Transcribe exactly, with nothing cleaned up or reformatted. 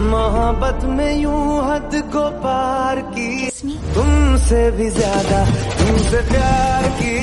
मोहब्बत में यूं हद को पार की, तुमसे भी ज्यादा तुमसे प्यार की।